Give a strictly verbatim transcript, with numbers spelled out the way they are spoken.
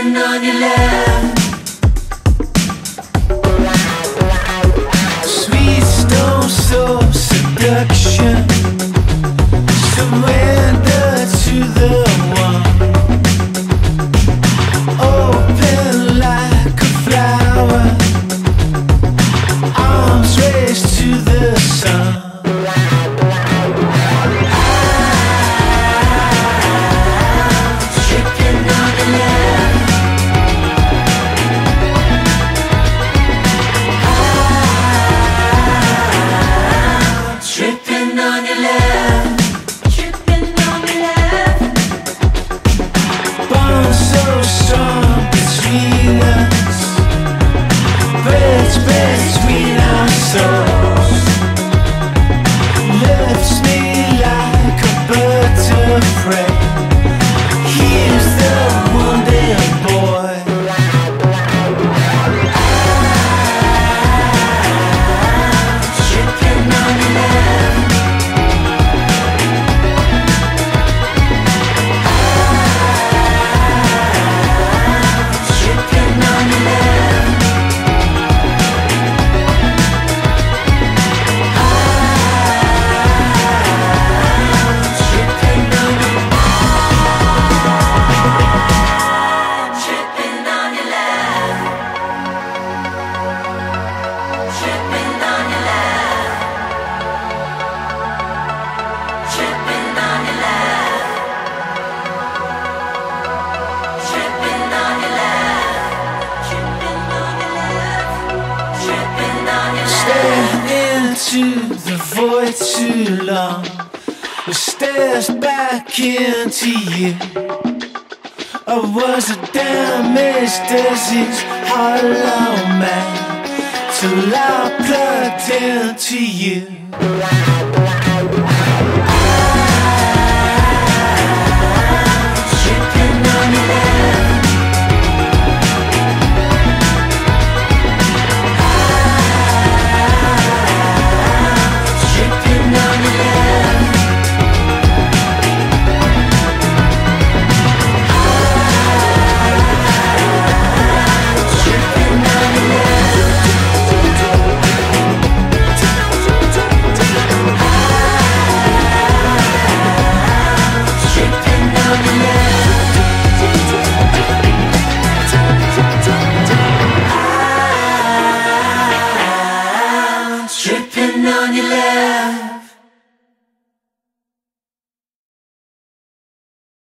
tripping on your love. Sweet stone soul seduction. Surrender to the one. Open like a flower. Arms raised to the sun. Into the void too long. The stairs back into you. I was a damaged disease, hollow man, till I plugged into you. Tripping on your love.